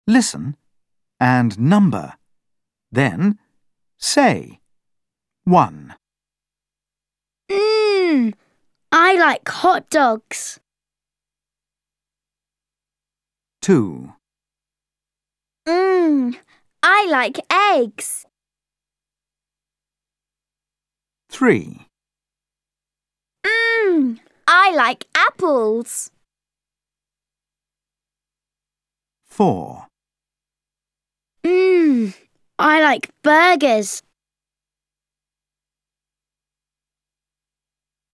Listen and number. Then say. 1, I like hot dogs. 2, I like eggs. 3, I like apples. 4, I like burgers.